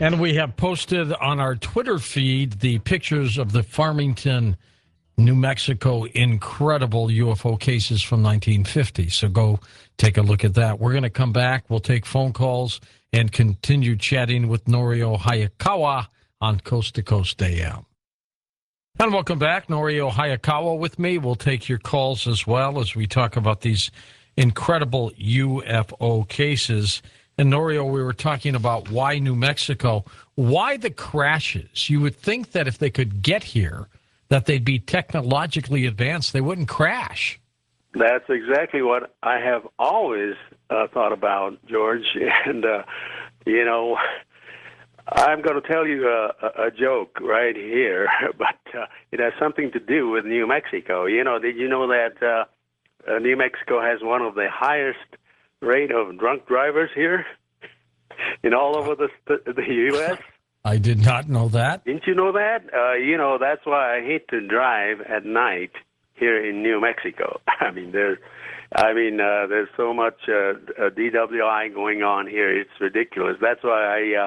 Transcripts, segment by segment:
And we have posted on our Twitter feed the pictures of the Farmington, New Mexico incredible UFO cases from 1950. So go take a look at that. We're going to come back. We'll take phone calls and continue chatting with Norio Hayakawa on Coast to Coast AM. And welcome back. Norio Hayakawa with me. We'll take your calls as well as we talk about these incredible UFO cases. And Norio, we were talking about why New Mexico, why the crashes. You would think that if they could get here, that they'd be technologically advanced. They wouldn't crash. That's exactly what I have always thought about, George. And, I'm going to tell you a joke right here, but it has something to do with New Mexico. Did you know that New Mexico has one of the highest rate of drunk drivers here all over the U.S.? I did not know that. Didn't you know that? That's why I hate to drive at night here in New Mexico. There's so much DWI going on here. It's ridiculous. That's why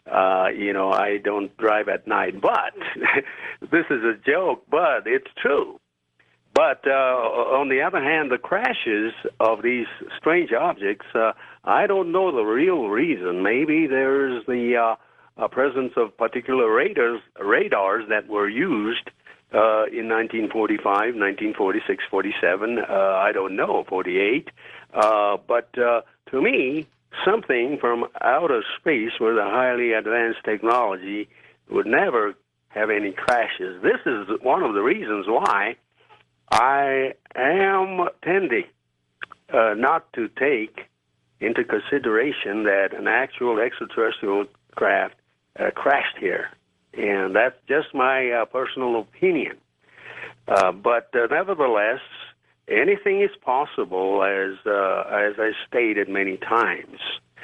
I don't drive at night. But this is a joke, but it's true. But on the other hand, the crashes of these strange objects, I don't know the real reason. Maybe there's the presence of particular radars that were used in 1945, 1946, 47, I don't know, 48. But to me, something from outer space with a highly advanced technology would never have any crashes. This is one of the reasons why I am tending not to take into consideration that an actual extraterrestrial craft crashed here. And that's just my personal opinion. But nevertheless, anything is possible, as I stated many times.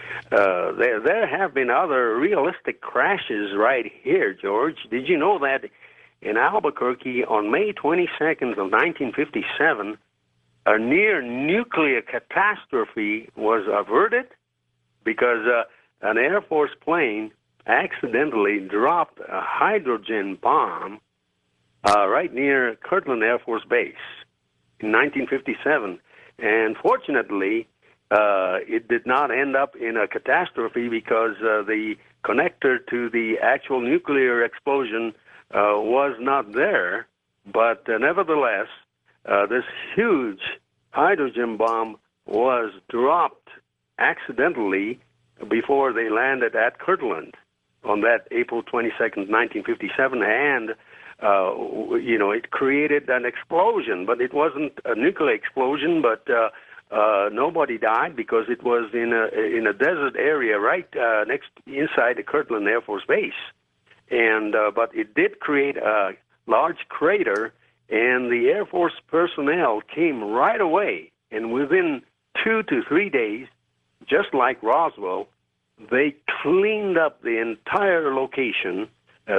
There have been other realistic crashes right here, George. Did you know that in Albuquerque on May 22nd of 1957, a near-nuclear catastrophe was averted because an Air Force plane accidentally dropped a hydrogen bomb right near Kirtland Air Force Base in 1957. And fortunately, it did not end up in a catastrophe because the connector to the actual nuclear explosion was not there. But nevertheless, this huge hydrogen bomb was dropped accidentally before they landed at Kirtland on that April 22nd, 1957, and it created an explosion, but it wasn't a nuclear explosion, but nobody died because it was in a desert area right inside the Kirtland Air Force Base, and but it did create a large crater, and the Air Force personnel came right away, and within 2 to 3 days, just like Roswell, they cleaned up the entire location.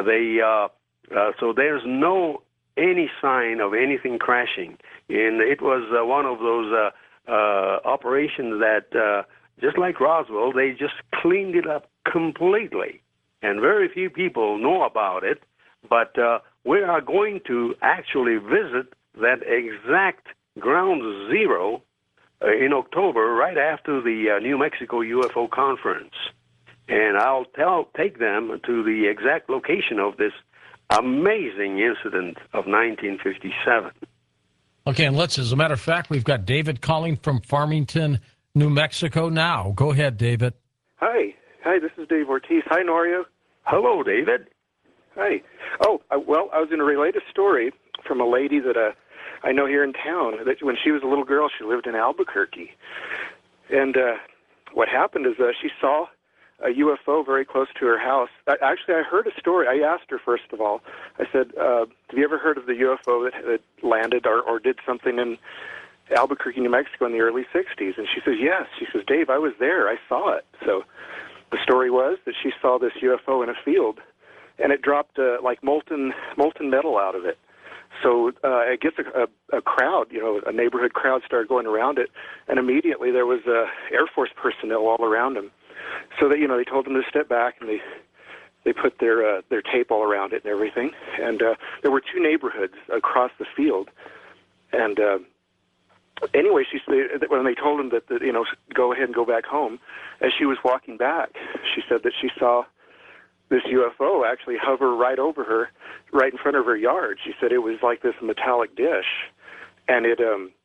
So there's no any sign of anything crashing, and it was one of those operations that, just like Roswell, they just cleaned it up completely, and very few people know about it. But we are going to actually visit that exact ground zero in October, right after the New Mexico UFO conference. And I'll take them to the exact location of this amazing incident of 1957. Okay, and as a matter of fact, we've got David calling from Farmington, New Mexico now. Go ahead, David. Hi, this is Dave Ortiz. Hi, Norio. Hello, David. Hi. Oh, I was going to relate a story from a lady that I know here in town. That when she was a little girl, she lived in Albuquerque. And what happened is she saw a UFO very close to her house. Actually, I heard a story. I asked her, first of all, I said, have you ever heard of the UFO that landed or did something in Albuquerque, New Mexico in the early 60s? And she says, yes. She says, Dave, I was there. I saw it. So the story was that she saw this UFO in a field, and it dropped like molten metal out of it. So I guess a crowd, a neighborhood crowd started going around it, and immediately there was Air Force personnel all around them. So that they told them to step back, and their tape all around it and everything. And there were two neighborhoods across the field. And anyway, she said when they told him that go ahead and go back home, as she was walking back, she said that she saw this UFO actually hover right over her, right in front of her yard. She said it was like this metallic dish, and it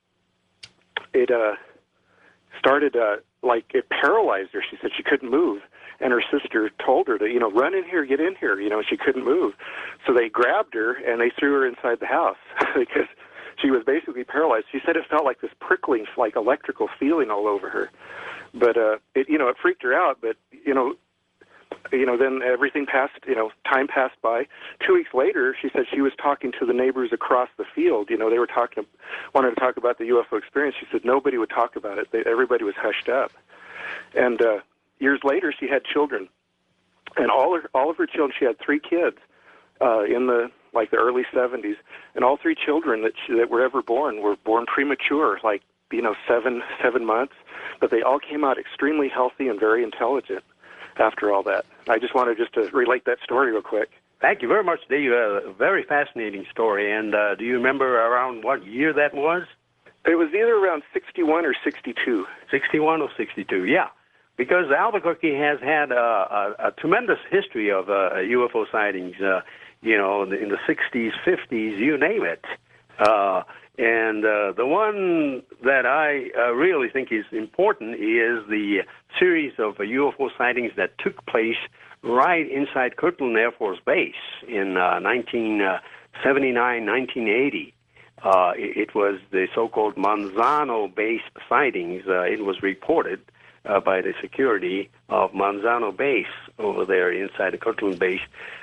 started like it paralyzed her. She said she couldn't move, and her sister told her to run in here, get in here. She couldn't move, so they grabbed her and they threw her inside the house because she was basically paralyzed. She said it felt like this prickling, like electrical feeling all over her, but it freaked her out. But then everything passed. Time passed by. 2 weeks later, she said she was talking to the neighbors across the field. They were wanted to talk about the UFO experience. She said nobody would talk about it. Everybody was hushed up. And years later, she had children, and all of her children. She had 3 kids in the early 70s, and all 3 children that were ever born were born premature, 7 months, but they all came out extremely healthy and very intelligent after all that. I just wanted to relate that story real quick. Thank you very much, Dave. A very fascinating story. And do you remember around what year that was? It was either around 61 or 62. 61 or 62, yeah. Because Albuquerque has had a tremendous history of UFO sightings, in the 60s, 50s, you name it. And the one that I really think is important is the series of UFO sightings that took place right inside Kirtland Air Force Base in 1979, 1980. It was the so-called Manzano Base sightings. It was reported by the security of Manzano Base over there inside the Kirtland Base.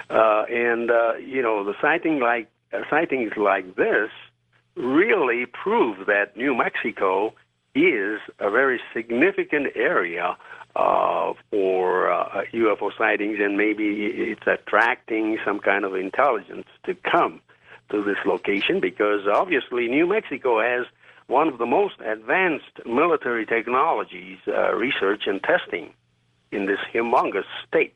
The sightings like this really prove that New Mexico is a very significant area for UFO sightings, and maybe it's attracting some kind of intelligence to come to this location, because obviously New Mexico has one of the most advanced military technologies, research and testing in this humongous state.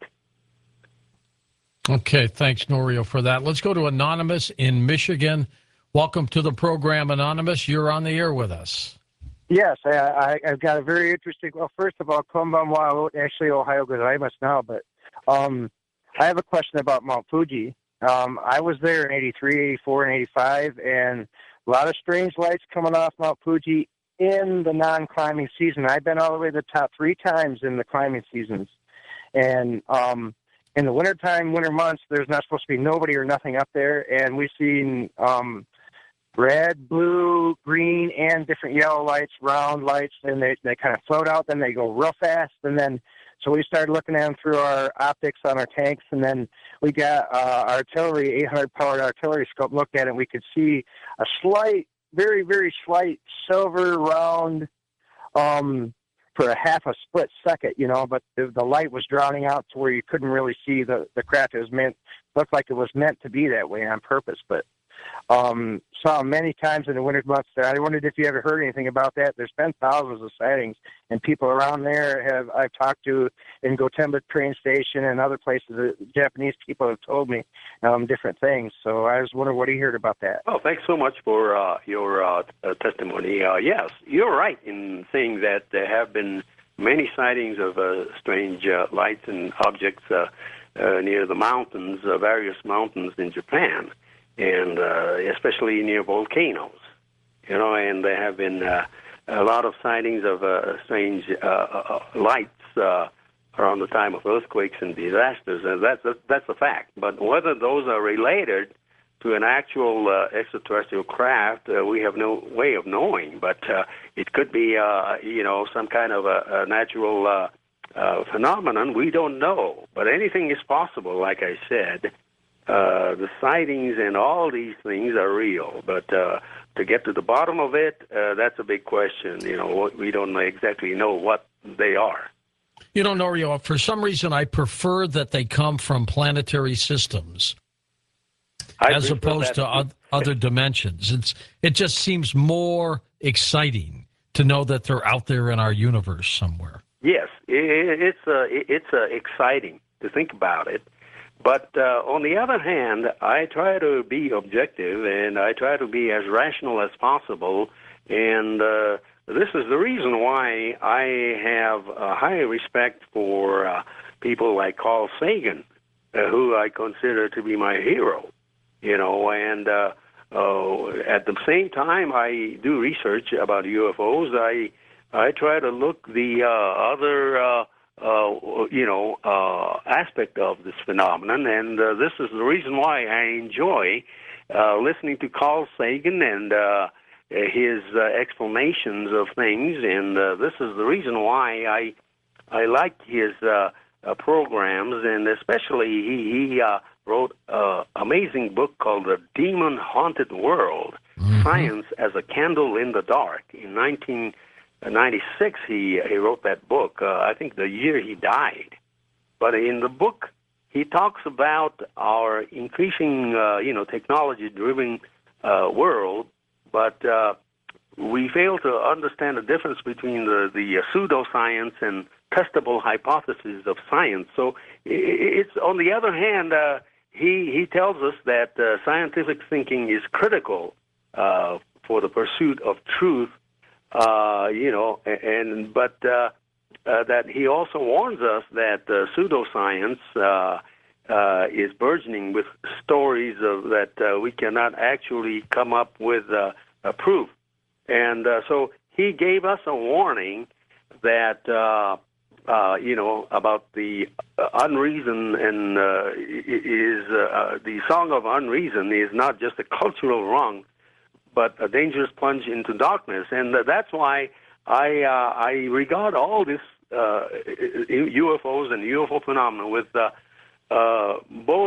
Okay, thanks, Norio, for that. Let's go to Anonymous in Michigan. Welcome to the program, Anonymous. You're on the air with us. Yes, I've got a very interesting. Well, first of all, Konbanwa, actually Ohio gozaimasu now, but I have a question about Mount Fuji. I was there in 83, 84, and 85, and a lot of strange lights coming off Mount Fuji in the non-climbing season. I've been all the way to the top 3 times in the climbing seasons. And in the winter months, there's not supposed to be nobody or nothing up there, and we've seen red, blue, green, and different yellow lights, round lights, and they kind of float out, then they go real fast, and then so we started looking at them through our optics on our tanks, and then we got artillery, 800-powered artillery scope, looked at it, and we could see a slight, very, very slight silver round for a half a split second, but the light was drowning out to where you couldn't really see the craft. Looked like it was meant to be that way on purpose, but saw many times in the winter months there. I wondered if you ever heard anything about that. There's been thousands of sightings, and people around there I've talked to in Gotemba train station and other places. Japanese people have told me different things. So I was wondering what you heard about that. Oh, thanks so much for your testimony. Yes, you're right in saying that there have been many sightings of strange lights and objects near the mountains, various mountains in Japan, and especially near volcanoes, and there have been a lot of sightings of strange lights around the time of earthquakes and disasters, and that's a fact. But whether those are related to an actual extraterrestrial craft, we have no way of knowing. But it could be, some kind of a natural phenomenon. We don't know, but anything is possible. Like I said. The sightings and all these things are real, but to get to the bottom of it, that's a big question. We don't exactly know what they are. Norio, for some reason, I prefer that they come from planetary systems as opposed to other dimensions. It just seems more exciting to know that they're out there in our universe somewhere. Yes, it's exciting to think about it. But on the other hand, I try to be objective and I try to be as rational as possible. And this is the reason why I have a high respect for people like Carl Sagan, who I consider to be my hero. And at the same time I do research about UFOs, I try to look the other aspect of this phenomenon, and this is the reason why I enjoy listening to Carl Sagan and his explanations of things, and this is the reason why I like his programs, and especially he wrote an amazing book called The Demon Haunted World, Science as a Candle in the Dark. In 1996, he wrote that book, I think the year he died. But in the book, he talks about our increasing, technology-driven world, but we fail to understand the difference between the pseudoscience and testable hypotheses of science. So it's, on the other hand, he tells us that scientific thinking is critical for the pursuit of truth, but that he also warns us that pseudoscience is burgeoning with stories that we cannot actually come up with a proof. And so he gave us a warning that, about the unreason, and the Song of Unreason is not just a cultural wrong, but a dangerous plunge into darkness. And that's why I regard all this UFOs and UFO phenomena with both,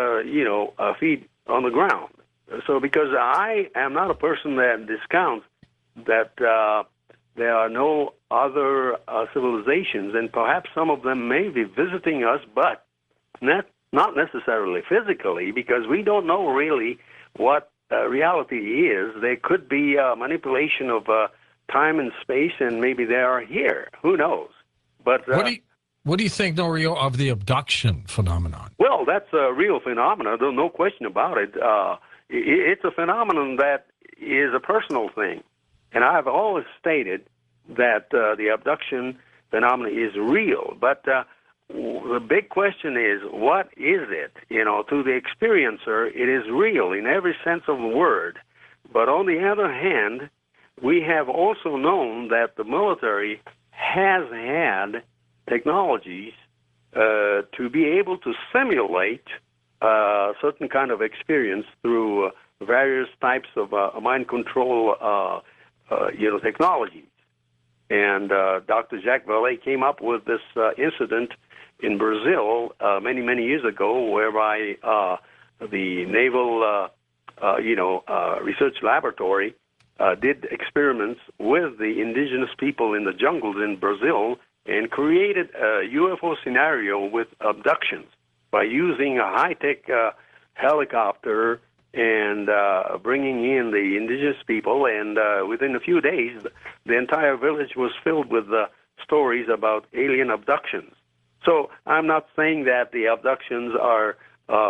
feet on the ground. So because I am not a person that discounts that there are no other civilizations, and perhaps some of them may be visiting us, but not necessarily physically, because we don't know really what reality is. There could be a manipulation of time and space, and maybe they are here. Who knows? But what do you think, Norio, of the abduction phenomenon? Well, that's a real phenomenon. There's no question about it. It's a phenomenon that is a personal thing. And I've always stated that the abduction phenomenon is real. But the big question is, what is it? To the experiencer, it is real in every sense of the word. But on the other hand, we have also known that the military has had technologies to be able to simulate certain kind of experience through various types of mind control technologies. And Dr. Jacques Vallée came up with this incident in Brazil many, many years ago, whereby the Naval Research Laboratory did experiments with the indigenous people in the jungles in Brazil and created a UFO scenario with abductions by using a high-tech helicopter and bringing in the indigenous people. And within a few days, the entire village was filled with stories about alien abductions. So I'm not saying that the abductions are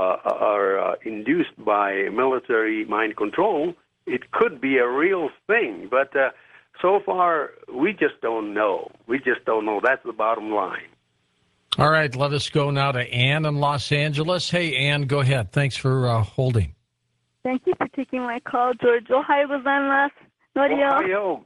induced by military mind control. It could be a real thing, but so far we just don't know. We just don't know. That's the bottom line. All right, let us go now to Ann in Los Angeles. Hey, Ann, go ahead. Thanks for holding. Thank you for taking my call, George. Ohio gozaimasu. Ohio.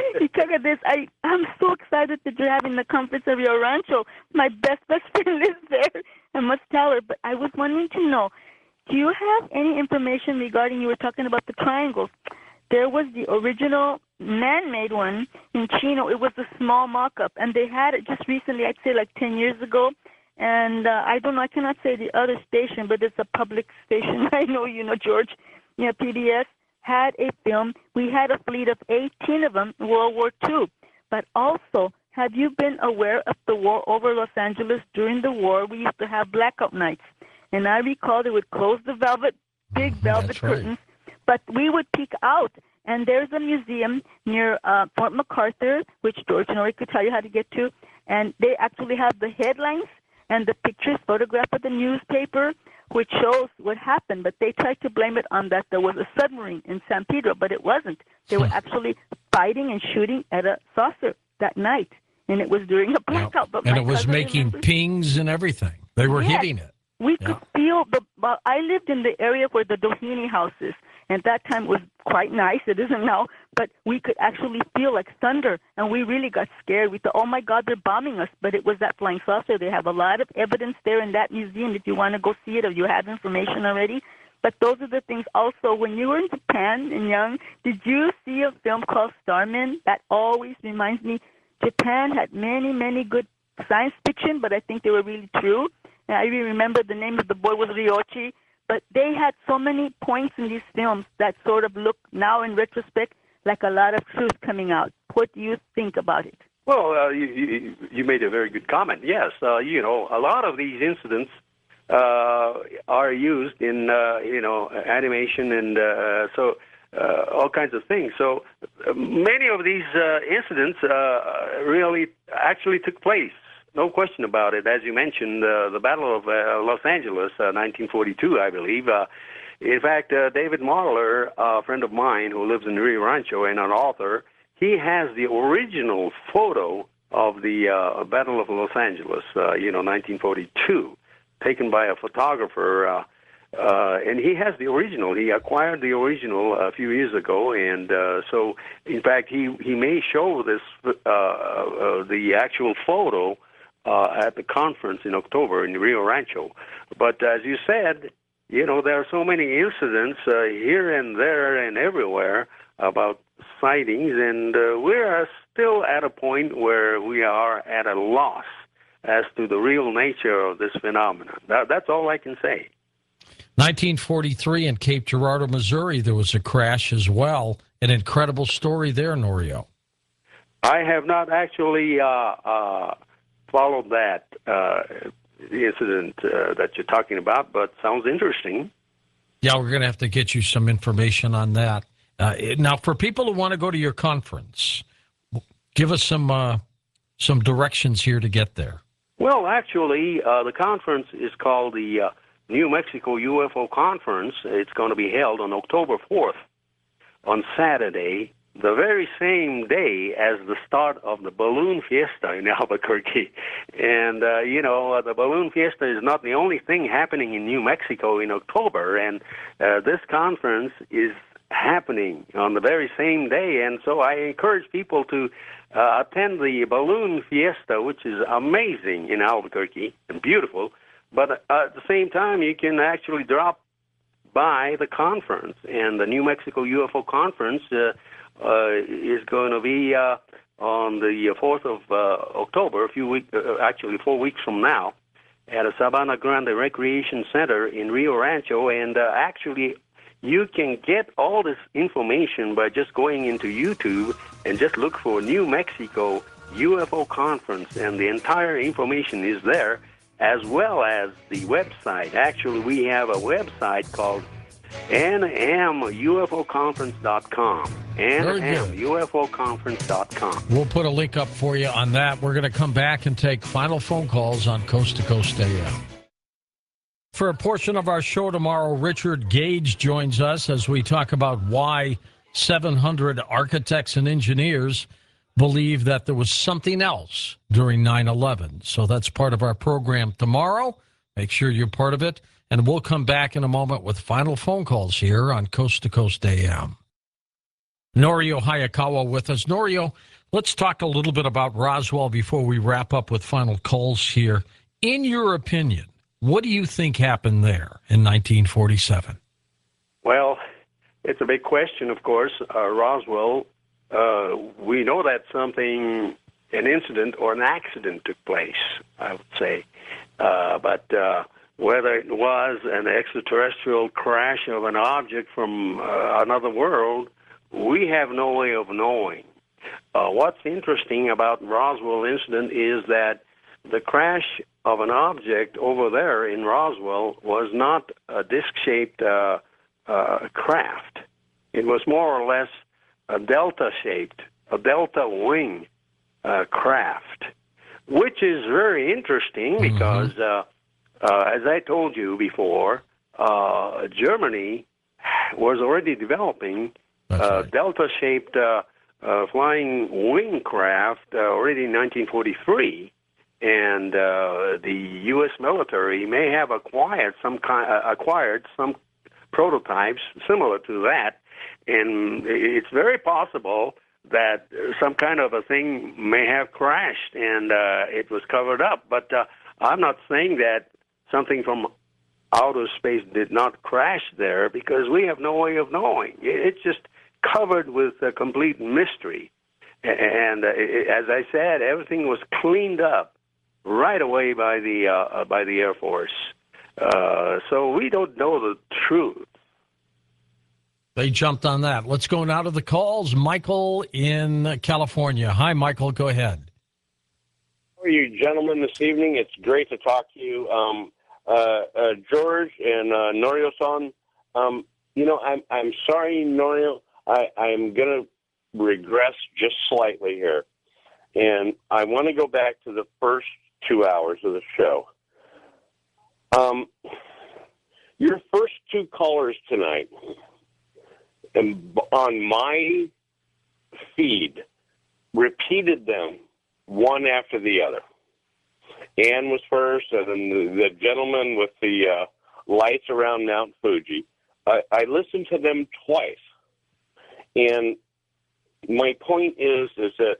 I'm so excited that you're having the comforts of your rancho. My best friend lives there. I must tell her. But I was wanting to know, do you have any information regarding, you were talking about the triangles. There was the original man-made one in Chino. It was a small mock-up, and they had it just recently, I'd say like 10 years ago. And I don't know, I cannot say the other station, but it's a public station. I know you know, George. PBS had a film. We had a fleet of 18 of them in World War II. But also, have you been aware of the war over Los Angeles? During the war, we used to have blackout nights. And I recall they would close the big velvet curtains, but we would peek out. And there's a museum near Fort MacArthur, which George Norrie could tell you how to get to. And they actually have the headlines and the pictures, photograph of the newspaper, which shows what happened. But they tried to blame it on that there was a submarine in San Pedro, but it wasn't. They were actually fighting and shooting at a saucer that night, and it was during a blackout. But and it was making pings and everything. They were hitting it. We could feel I lived in the area where the Doheny house is, and that time was quite nice. It isn't now, but we could actually feel like thunder, and we really got scared. We thought, oh my God, they're bombing us. But it was that flying saucer. They have a lot of evidence there in that museum if you want to go see it or you have information already. But those are the things. Also, when you were in Japan and young, did you see a film called Starman? That always reminds me, Japan had many, many good science fiction, but I think they were really true. And I even remember the name of the boy was Ryochi. But they had so many points in these films that sort of look now in retrospect like a lot of truth coming out. What do you think about it? Well, you made a very good comment. Yes, you know, a lot of these incidents are used in, you know, animation and all kinds of things. So many of these incidents really actually took place. No question about it. As you mentioned, the Battle of Los Angeles, 1942, I believe. In fact, David Marler, a friend of mine who lives in Rio Rancho and an author, he has the original photo of the Battle of Los Angeles, you know, 1942, taken by a photographer. And he has the original. He acquired the original a few years ago, and so, in fact, he may show this the actual photo at the conference in October in Rio Rancho. But as you said, you know, there are so many incidents here and there and everywhere about sightings, and we're still at a point where we are at a loss as to the real nature of this phenomenon. That's all I can say. 1943 in Cape Girardeau, Missouri, there was a crash as well. An incredible story there, Norio. I have not actually followed that incident that you're talking about, but sounds interesting. Yeah, we're going to have to get you some information on that. Now, for people who want to go to your conference, give us some directions here to get there. Well, actually, the conference is called the New Mexico UFO Conference. It's going to be held on October 4th, on Saturday, the very same day as the start of the Balloon Fiesta in Albuquerque. And, you know, the Balloon Fiesta is not the only thing happening in New Mexico in October, and this conference is happening on the very same day. And so I encourage people to attend the Balloon Fiesta, which is amazing in Albuquerque and beautiful. But at the same time, you can actually drop by the conference. And the New Mexico UFO Conference is going to be on the 4th of October, actually 4 weeks from now, at a Sabana Grande Recreation Center in Rio Rancho. And actually, you can get all this information by just going into YouTube and just look for New Mexico UFO Conference, and the entire information is there, as well as the website. Actually, we have a website called nmufoconference.com. nmufoconference.com. We'll put a link up for you on that. We're going to come back and take final phone calls on Coast to Coast AM. For a portion of our show tomorrow, Richard Gage joins us as we talk about why 700 architects and engineers believe that there was something else during 9/11. So that's part of our program tomorrow. Make sure you're part of it. And we'll come back in a moment with final phone calls here on Coast to Coast AM. Norio Hayakawa with us. Norio, let's talk a little bit about Roswell before we wrap up with final calls here. In your opinion, what do you think happened there in 1947? Well, it's a big question, of course. Roswell, we know that an incident or an accident took place, I would say. But whether it was an extraterrestrial crash of an object from another world, we have no way of knowing. What's interesting about Roswell incident is that the crash of an object over there in Roswell was not a disc-shaped craft. It was more or less a delta-shaped, a delta wing craft. which is very interesting because, as I told you before, Germany was already developing Right. delta-shaped flying wing craft already in 1943, and the U.S. military may have acquired some prototypes similar to that, and it's very possible that some kind of a thing may have crashed and it was covered up. But I'm not saying that something from outer space did not crash there, because we have no way of knowing. It's just covered with a complete mystery. And as I said, everything was cleaned up right away by the Air Force. So we don't know the truth. They jumped on that. Let's go now to the calls. Michael in California. Hi, Michael. Go ahead. How are you, gentlemen, this evening? It's great to talk to you. George and Norio-san, I'm sorry, Norio. I'm going to regress just slightly here. And I want to go back to the first 2 hours of the show. Your first two callers tonight, on my feed, repeated them one after the other. Ann was first, and then the gentleman with the lights around Mount Fuji. I listened to them twice. And my point is that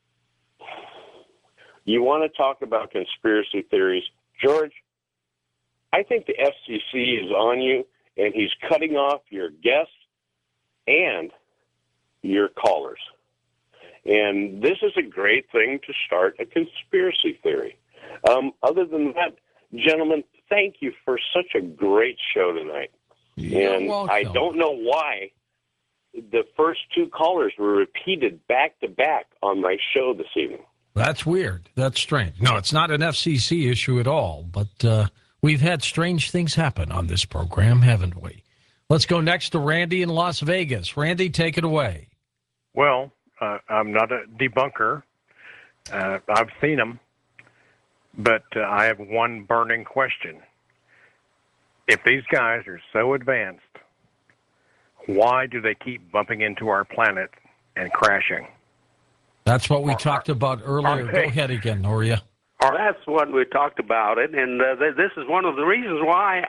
you want to talk about conspiracy theories. George, I think the FCC is on you, and he's cutting off your guests and your callers. And this is a great thing to start a conspiracy theory. Other than that, gentlemen, thank you for such a great show tonight. You're welcome. I don't know why the first two callers were repeated back to back on my show this evening. That's weird. That's strange. No, it's not an FCC issue at all, but we've had strange things happen on this program, haven't we? Let's go next to Randy in Las Vegas. Randy, take it away. Well, I'm not a debunker. I've seen them, but I have one burning question. If these guys are so advanced, why do they keep bumping into our planet and crashing? That's what we talked about earlier. Go ahead again, Noria. That's what we talked about it, and this is one of the reasons why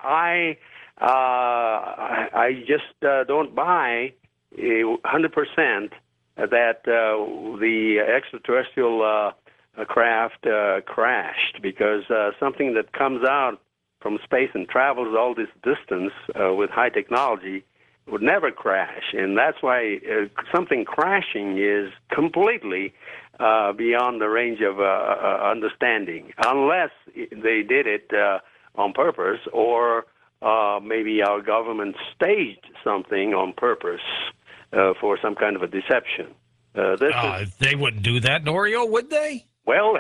I just don't buy 100% that the extraterrestrial craft crashed, because something that comes out from space and travels all this distance with high technology would never crash, and that's why something crashing is completely beyond the range of understanding, unless they did it on purpose, or maybe our government staged something on purpose for some kind of a deception. They wouldn't do that, Norio, would they? Well,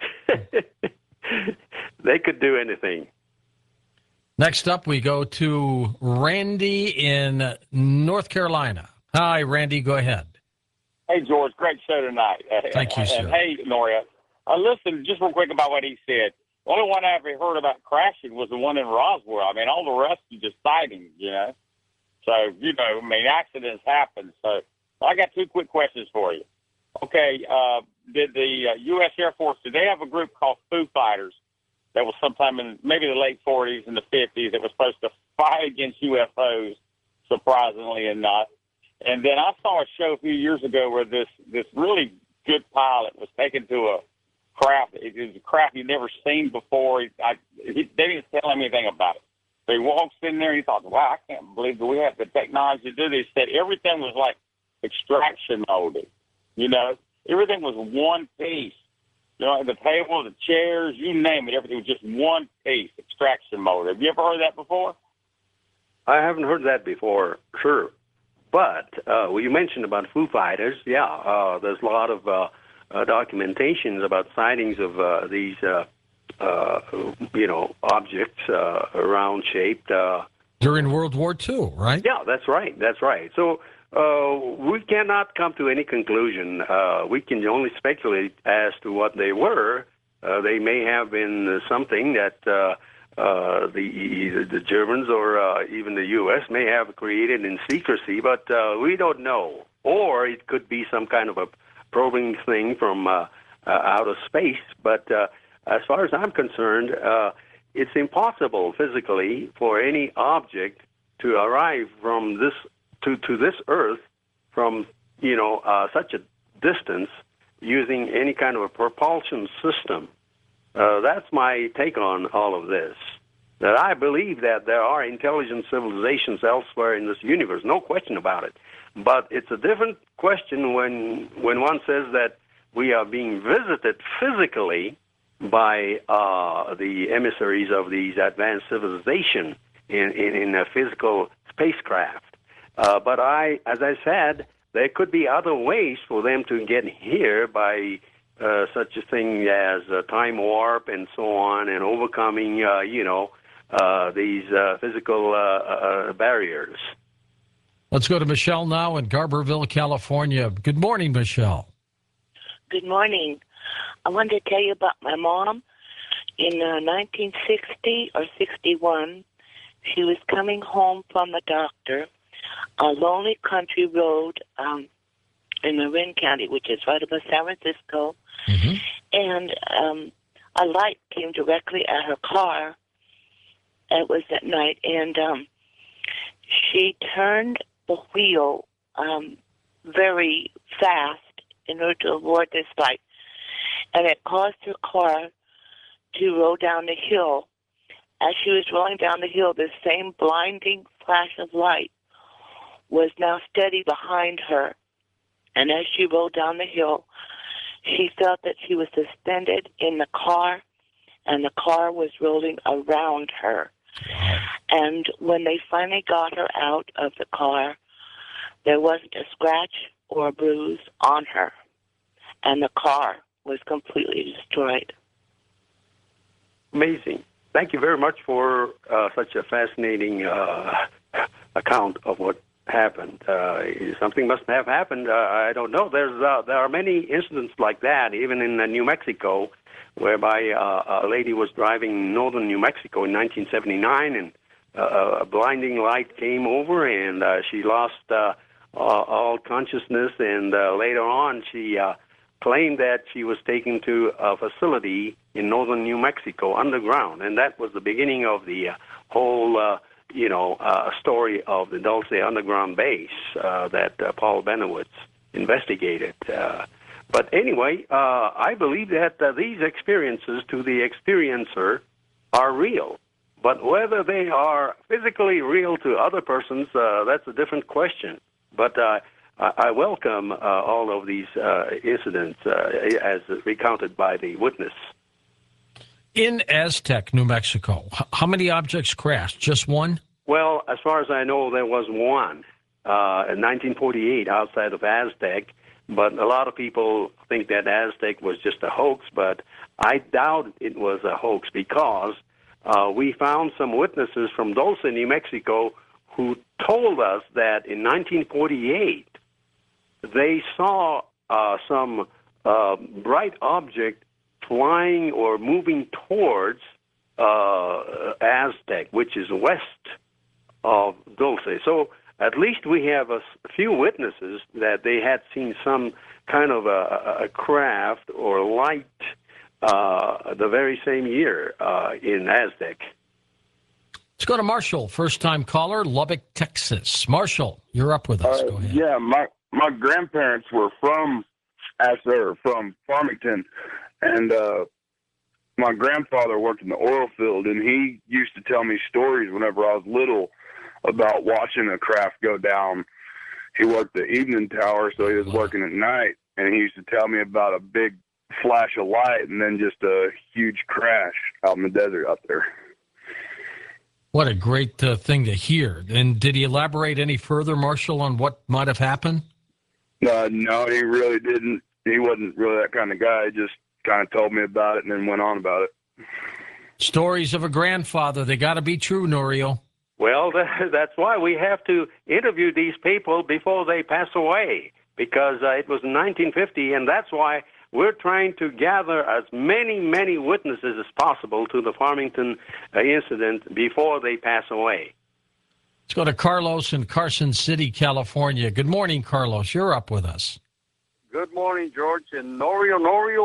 they could do anything. Next up, we go to Randy in North Carolina. Hi, Randy. Go ahead. Hey, George. Great show tonight. Thank you, sir. And hey, Noria. I listened just real quick about what he said. The only one I ever heard about crashing was the one in Roswell. I mean, all the rest are just sightings, you know. So, accidents happen. So I got two quick questions for you. Okay, did the U.S. Air Force, did they have a group called Foo Fighters that was sometime in maybe the late 40s and the 50s that was supposed to fight against UFOs, surprisingly enough? And then I saw a show a few years ago where this really good pilot was taken to a craft. It was a craft he'd never seen before. They didn't tell him anything about it. So he walks in there and he thought, wow, I can't believe that we have the technology to do this. He said everything was like extraction molded. You know, everything was one piece. You know, the table, the chairs, you name it, everything was just one piece, extraction molded. Have you ever heard that before? I haven't heard that before, sure. But you mentioned about Foo Fighters. Yeah, there's a lot of documentations about sightings of these, objects, round-shaped. During World War II, right? Yeah, that's right. That's right. So we cannot come to any conclusion. We can only speculate as to what they were, They may have been something that the Germans or even the U.S. may have created in secrecy, but we don't know. Or it could be some kind of a probing thing from outer space. But as far as I'm concerned, it's impossible physically for any object to arrive from this to this Earth from such a distance using any kind of a propulsion system. That's my take on all of this. That I believe that there are intelligent civilizations elsewhere in this universe, no question about it. But it's a different question when one says that we are being visited physically by the emissaries of these advanced civilization in a physical spacecraft. But as I said, there could be other ways for them to get here by such a thing as time warp and so on, and overcoming, these physical barriers. Let's go to Michelle now in Garberville, California. Good morning, Michelle. Good morning. I wanted to tell you about my mom. In 1960 or 61, she was coming home from the doctor, a lonely country road in Marin County, which is right above San Francisco, and a light came directly at her car. It was at night, and she turned the wheel very fast in order to avoid this light, and it caused her car to roll down the hill. As she was rolling down the hill, the same blinding flash of light was now steady behind her. And as she rolled down the hill, she felt that she was suspended in the car, and the car was rolling around her. And when they finally got her out of the car, there wasn't a scratch or a bruise on her, and the car was completely destroyed. Amazing. Thank you very much for such a fascinating account of what happened. Something must have happened. I don't know. There are many incidents like that, even in New Mexico, whereby a lady was driving in northern New Mexico in 1979, and a blinding light came over, and she lost all consciousness. And later on, she claimed that she was taken to a facility in northern New Mexico underground, and that was the beginning of the whole story of the Dulce underground base that Paul Benowitz investigated. But anyway, I believe that these experiences to the experiencer are real. But whether they are physically real to other persons, that's a different question. But I welcome all of these incidents as recounted by the witness. In Aztec, New Mexico, how many objects crashed? Just one? Well, as far as I know, there was one in 1948 outside of Aztec. But a lot of people think that Aztec was just a hoax, but I doubt it was a hoax because we found some witnesses from Dulce, New Mexico, who told us that in 1948 they saw some bright object flying or moving towards Aztec, which is west of Dulce. So at least we have a few witnesses that they had seen some kind of a craft or light the very same year in Aztec. Let's go to Marshall, first-time caller, Lubbock, Texas. Marshall, you're up with us. Go ahead. Yeah, my grandparents were from Farmington, and my grandfather worked in the oil field, and he used to tell me stories whenever I was little about watching a craft go down. He worked the evening tower, so he was working at night, and he used to tell me about a big flash of light and then just a huge crash out in the desert up there. What a great thing to hear. And did he elaborate any further, Marshall, on what might have happened? No, he really didn't. He wasn't really that kind of guy. He just kind of told me about it and then went on about it. Stories of a grandfather. They got to be true, Norio. Well, that's why we have to interview these people before they pass away, because it was in 1950, and that's why we're trying to gather as many witnesses as possible to the Farmington incident before they pass away. Let's go to Carlos in Carson City, California. Good morning, Carlos. You're up with us. Good morning, George. And Norio,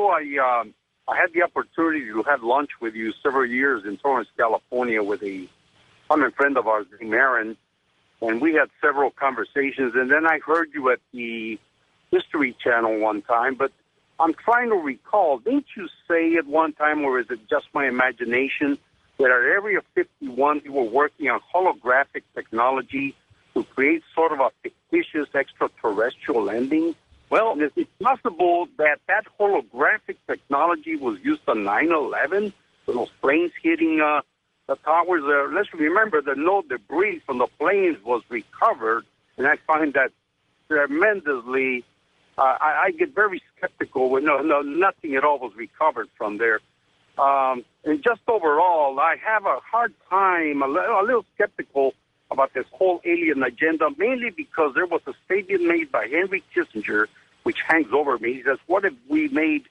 I had the opportunity to have lunch with you several years in Torrance, California with a common friend of ours named Aaron, and we had several conversations. And then I heard you at the History Channel one time, but I'm trying to recall, didn't you say at one time, or is it just my imagination, that at Area 51 you were working on holographic technology to create sort of a fictitious extraterrestrial landing? Well, is it possible that that holographic technology was used on 9/11, those planes hitting the towers? Let's remember that no debris from the planes was recovered, and I find that tremendously. I get very skeptical when nothing at all was recovered from there. And just overall, I have a hard time, a little skeptical about this whole alien agenda, mainly because there was a statement made by Henry Kissinger, which hangs over me. He says, what if we made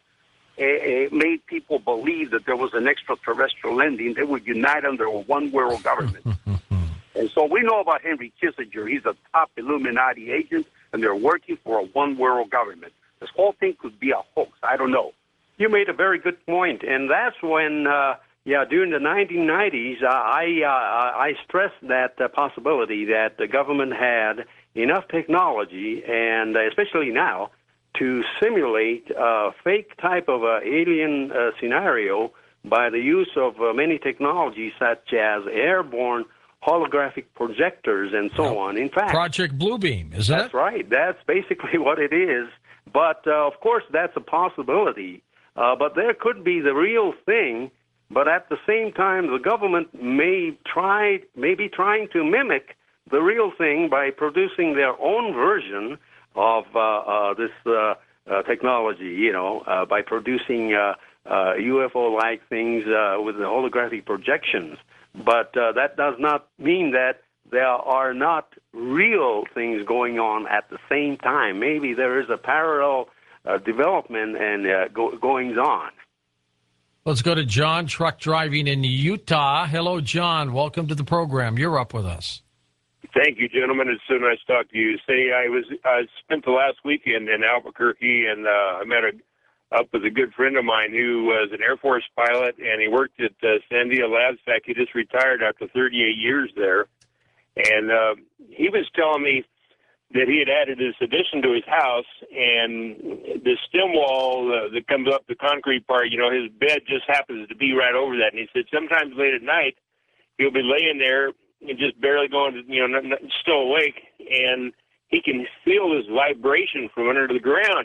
people believe that there was an extraterrestrial landing? They would unite under a one-world government. And so we know about Henry Kissinger. He's a top Illuminati agent, and they're working for a one-world government. This whole thing could be a hoax. I don't know. You made a very good point, and that's when, during the 1990s, I stressed that possibility that the government had enough technology, and especially now, to simulate a fake type of alien scenario by the use of many technologies such as airborne holographic projectors and so on. In fact, Project Bluebeam, is that? That's right. That's basically what it is. But, of course, that's a possibility. But there could be the real thing, but at the same time, the government may be trying to mimic the real thing by producing their own version of this technology, by producing UFO-like things with the holographic projections. But that does not mean that there are not real things going on at the same time. Maybe there is a parallel development and goings on. Let's go to John, truck driving in Utah. Hello, John. Welcome to the program. You're up with us. Thank you, gentlemen. It's so nice to talk to you. I spent the last weekend in Albuquerque, and I met up with a good friend of mine who was an Air Force pilot, and he worked at Sandia Labs. In fact, he just retired after 38 years there. And he was telling me that he had added this addition to his house, and the stem wall that comes up the concrete part, his bed just happens to be right over that. And he said sometimes late at night, he'll be laying there and just barely going to, still awake, and he can feel this vibration from under the ground,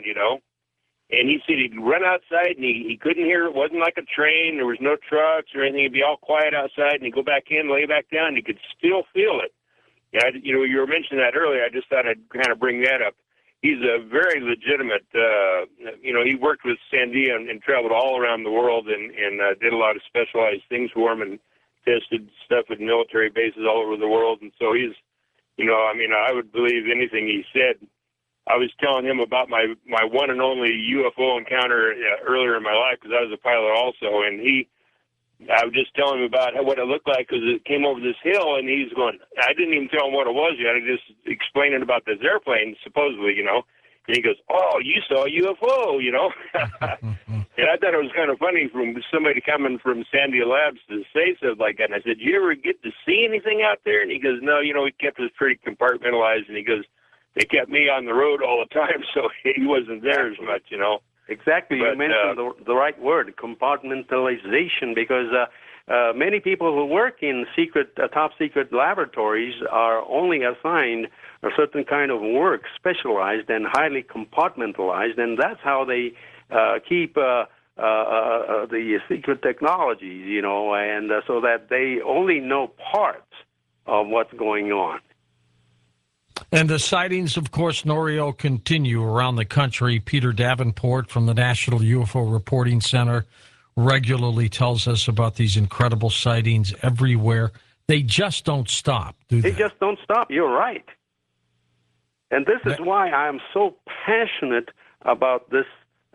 And he said he'd run outside, and he couldn't hear it. It wasn't like a train. There was no trucks or anything. It'd be all quiet outside, and he'd go back in, lay back down, and he could still feel it. And you were mentioning that earlier. I just thought I'd kind of bring that up. He's a very legitimate, he worked with Sandia and traveled all around the world and did a lot of specialized things for him and tested stuff at military bases all over the world. And so he's, I would believe anything he said. I was telling him about my one and only UFO encounter earlier in my life because I was a pilot also, and I was just telling him about what it looked like because it came over this hill, and he's going, I didn't even tell him what it was yet. I just explaining about this airplane, supposedly, and he goes, oh, you saw a UFO, And I thought it was kind of funny from somebody coming from Sandia Labs to say something like that. And I said, you ever get to see anything out there? And he goes, no, we kept us pretty compartmentalized, and he goes, they kept me on the road all the time, so he wasn't there as much, Exactly. You mentioned the right word, compartmentalization, because many people who work in top-secret laboratories are only assigned a certain kind of work, specialized and highly compartmentalized, and that's how they keep the secret technologies, and so that they only know parts of what's going on. And the sightings, of course, Norio, continue around the country. Peter Davenport from the National UFO Reporting Center regularly tells us about these incredible sightings everywhere. They just don't stop, do they? They just don't stop. You're right. And this is why I'm so passionate about this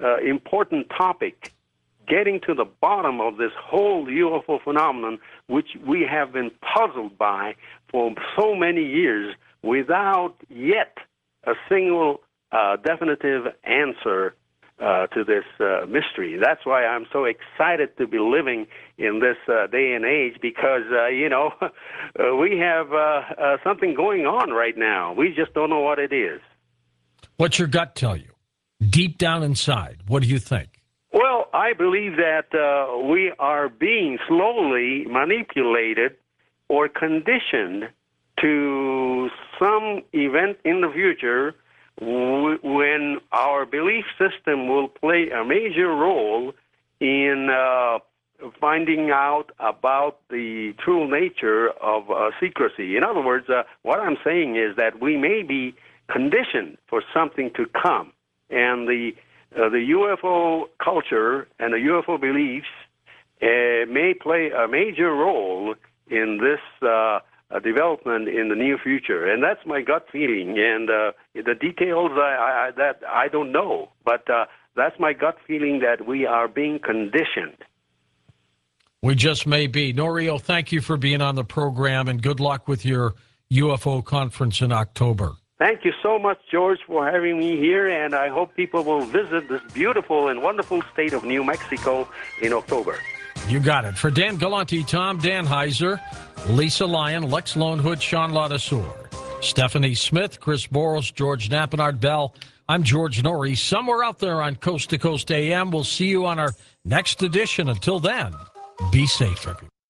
important topic, getting to the bottom of this whole UFO phenomenon, which we have been puzzled by for so many years without yet a single definitive answer to this mystery. That's why I'm so excited to be living in this day and age, because, we have something going on right now. We just don't know what it is. What's your gut tell you? Deep down inside, what do you think? Well, I believe that we are being slowly manipulated or conditioned to some event in the future when our belief system will play a major role in finding out about the true nature of secrecy. In other words, what I'm saying is that we may be conditioned for something to come, and the UFO culture and the UFO beliefs may play a major role in this development in the near future, and that's my gut feeling. And the details that I don't know, but that's my gut feeling, that we are being conditioned. We just may be. Norio, thank you for being on the program, and good luck with your UFO conference in October. Thank you so much, George, for having me here, and I hope people will visit this beautiful and wonderful state of New Mexico in October. You got it. For Dan Galante, Tom Danheiser, Lisa Lyon, Lex Lonehood, Sean Ladassour, Stephanie Smith, Chris Boros, George Napinard Bell, I'm George Noory. Somewhere out there on Coast to Coast AM. We'll see you on our next edition. Until then, be safe, everyone.